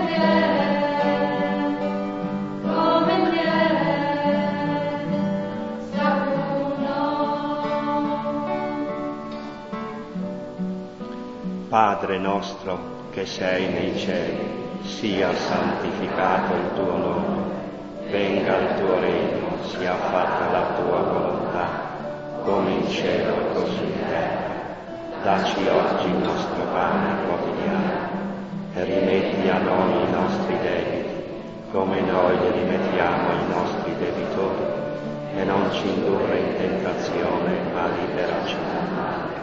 Padre nostro che sei nei cieli, sia santificato il tuo nome, venga il tuo regno, sia fatta la tua volontà, come in cielo così in terra. Dacci oggi il nostro pane quotidiano e rimetti a noi i nostri debiti, come noi li rimettiamo ai nostri debitori, e non ci indurre in tentazione, ma liberaci dal male.